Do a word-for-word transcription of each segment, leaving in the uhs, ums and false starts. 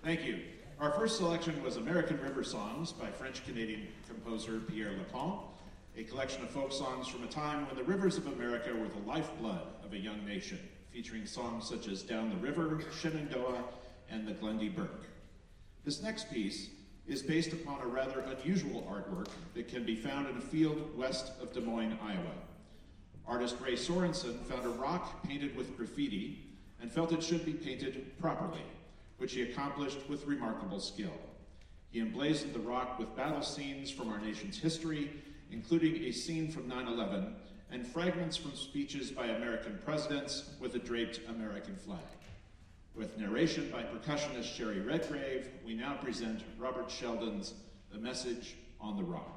Thank you. Our first selection was American River Songs by French-Canadian composer Pierre Lepont, a collection of folk songs from a time when the rivers of America were the lifeblood of a young nation, featuring songs such as Down the River, Shenandoah, and the Glendy Burke. This next piece is based upon a rather unusual artwork that can be found in a field west of Des Moines, Iowa. Artist Ray Sorensen found a rock painted with graffiti and felt it should be painted properly, which he accomplished with remarkable skill. He emblazoned the rock with battle scenes from our nation's history, including a scene from nine eleven and fragments from speeches by American presidents with a draped American flag. With narration by percussionist Sherry Redgrave, we now present Robert Sheldon's The Message on the Rock.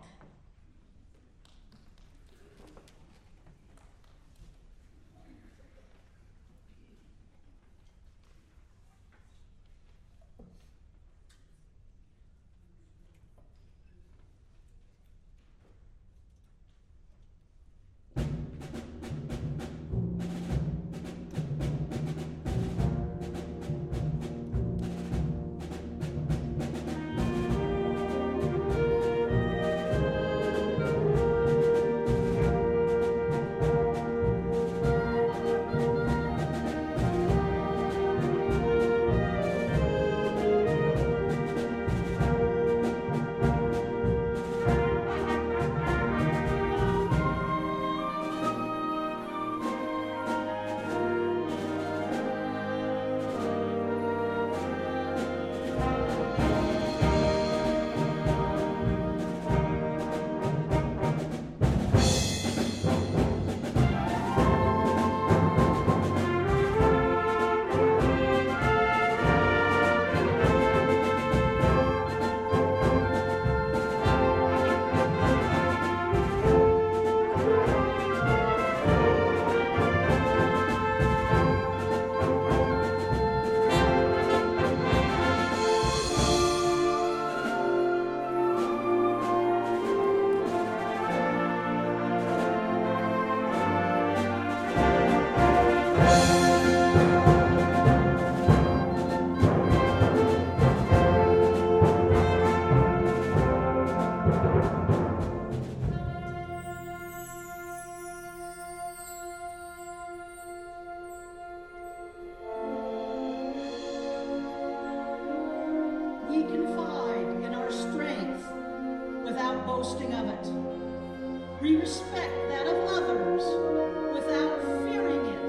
Boasting of it. We respect that of others without fearing it.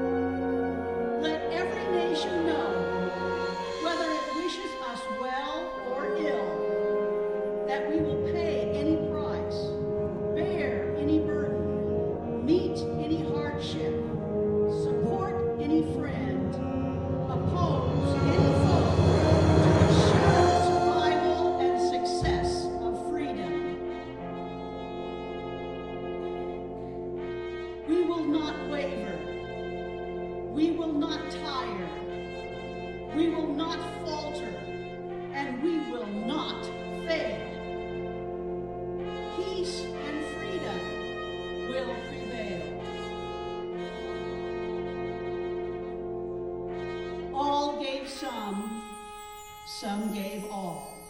Let every nation know, whether it wishes us well or ill, that we will pay any price, bear any burden, meet any hardship, support any friend, oppose any foe, to ensure the survival and success of freedom. We will not waver. We will not tire. We will not falter. And we will not fail. Peace and freedom will prevail. All gave some, some gave all.